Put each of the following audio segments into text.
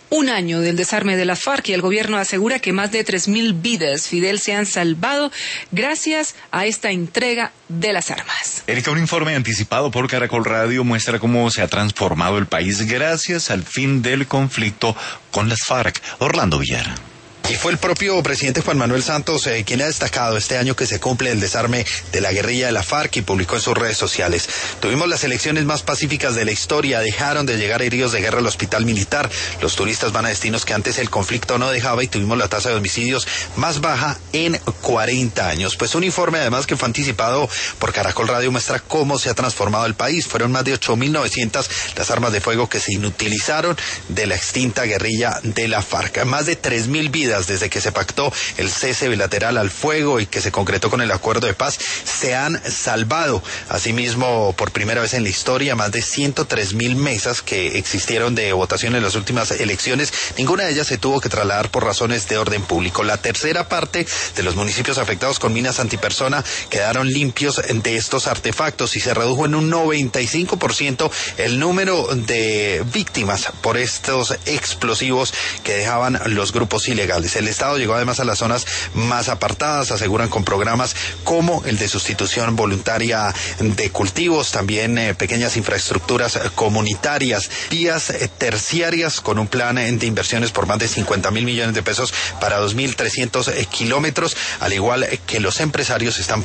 un año del desarme de la FARC y el gobierno asegura que más de 3.000 vidas, Fidel, se han salvado gracias a esta entrega de las armas. Erika, un informe anticipado por Caracol Radio muestra cómo se ha transformado el país gracias al fin del conflicto con las FARC. Orlando Villar. Y fue el propio presidente Juan Manuel Santos quien ha destacado este año que se cumple el desarme de la guerrilla de la FARC y publicó en sus redes sociales: tuvimos las elecciones más pacíficas de la historia, dejaron de llegar heridos de guerra al hospital militar, los turistas van a destinos que antes el conflicto no dejaba y tuvimos la tasa de homicidios más baja en 40 años. Pues un informe además que fue anticipado por Caracol Radio muestra cómo se ha transformado el país. Fueron más de 8.900 las armas de fuego que se inutilizaron de la extinta guerrilla de la FARC. Más de 3.000 vidas desde que se pactó el cese bilateral al fuego y que se concretó con el acuerdo de paz se han salvado. Asimismo, por primera vez en la historia, más de 103.000 mesas que existieron de votación en las últimas elecciones, ninguna de ellas se tuvo que trasladar por razones de orden público. La tercera parte de los municipios afectados con minas antipersona quedaron limpios de estos artefactos y se redujo en un 95% el número de víctimas por estos explosivos que dejaban los grupos ilegales. El Estado llegó además a las zonas más apartadas, aseguran, con programas como el de sustitución voluntaria de cultivos, también pequeñas infraestructuras comunitarias, vías terciarias con un plan de inversiones por más de 50.000 millones de pesos para 2.300 kilómetros, al igual que los empresarios están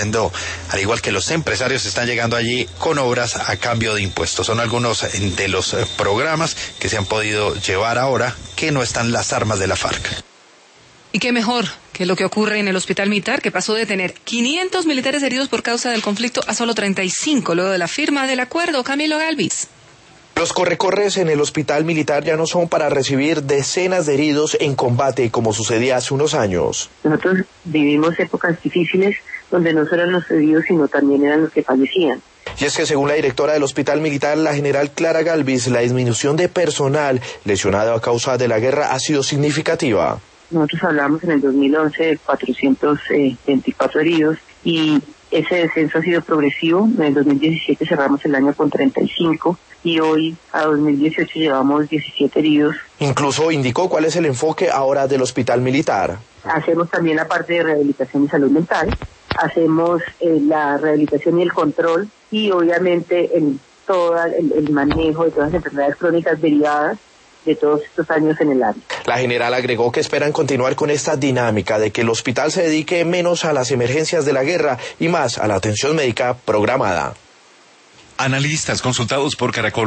llegando allí con obras a cambio de impuestos. Son algunos de los programas que se han podido llevar ahora que no están las armas de la FARC. Y qué mejor que lo que ocurre en el hospital militar, que pasó de tener 500 militares heridos por causa del conflicto a solo 35 luego de la firma del acuerdo. Camilo Galvis. Los corre-corres en el hospital militar ya no son para recibir decenas de heridos en combate como sucedía hace unos años. Nosotros vivimos épocas difíciles donde no solo eran los heridos, sino también eran los que fallecían. Y es que según la directora del hospital militar, la general Clara Galvis, la disminución de personal lesionado a causa de la guerra ha sido significativa. Nosotros hablamos en el 2011 de 424 heridos y ese descenso ha sido progresivo. En el 2017 cerramos el año con 35 y hoy a 2018 llevamos 17 heridos. Incluso indicó cuál es el enfoque ahora del hospital militar. Hacemos también la parte de rehabilitación y salud mental, hacemos la rehabilitación y el control y obviamente todo el manejo de todas las enfermedades crónicas derivadas de todos estos años en el área. La general agregó que esperan continuar con esta dinámica de que el hospital se dedique menos a las emergencias de la guerra y más a la atención médica programada. Analistas consultados por Caracol